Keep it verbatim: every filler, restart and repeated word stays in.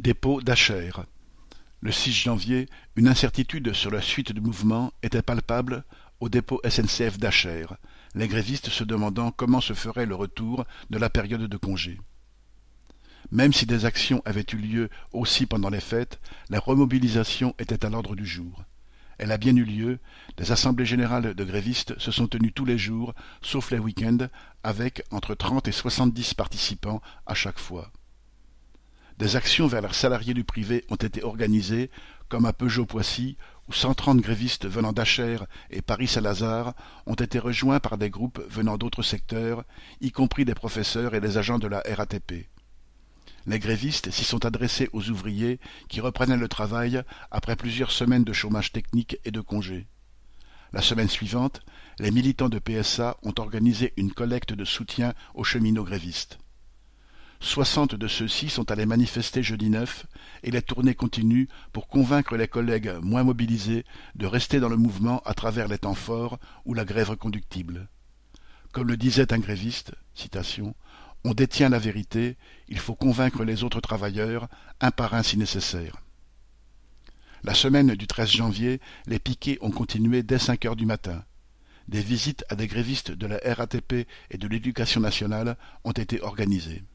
Dépôt d'Acher. Le six janvier, une incertitude sur la suite du mouvement était palpable au dépôt S N C F d'Acher, les grévistes se demandant comment se ferait le retour de la période de congé. Même si des actions avaient eu lieu aussi pendant les fêtes, la remobilisation était à l'ordre du jour. Elle a bien eu lieu, des assemblées générales de grévistes se sont tenues tous les jours, sauf les week-ends, avec entre trente et soixante-dix participants à chaque fois. Des actions vers leurs salariés du privé ont été organisées, comme à Peugeot-Poissy, où cent trente grévistes venant d'Acher et Paris-Salazar ont été rejoints par des groupes venant d'autres secteurs, y compris des professeurs et des agents de la R A T P. Les grévistes s'y sont adressés aux ouvriers qui reprenaient le travail après plusieurs semaines de chômage technique et de congés. La semaine suivante, les militants de P S A ont organisé une collecte de soutien aux cheminots grévistes. Soixante de ceux-ci sont allés manifester jeudi neuf et les tournées continuent pour convaincre les collègues moins mobilisés de rester dans le mouvement à travers les temps forts ou la grève reconductible. Comme le disait un gréviste, citation, « On détient la vérité, il faut convaincre les autres travailleurs, un par un si nécessaire. » La semaine du treize janvier, les piquets ont continué dès cinq heures du matin. Des visites à des grévistes de la R A T P et de l'Éducation nationale ont été organisées.